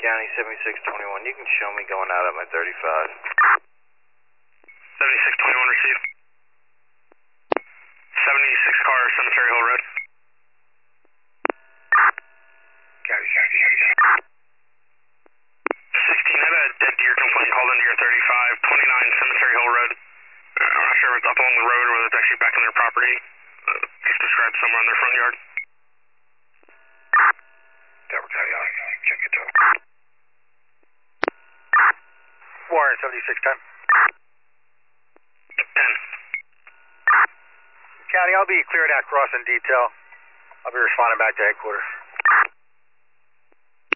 County 7621. You can show me going out at my 35. 7621 received. 76 car, Cemetery Hill Road. Copy, copy, copy, copy. 16 had a dead deer complaint called into your 35, 29 Cemetery Hill Road. I'm not sure if it's up along the road or whether it's actually back on their property. It's described somewhere in their front yard. Denver County, I'll check it out. Warren 7610. 10. County, I'll be clearing that crossing detail. I'll be responding back to headquarters.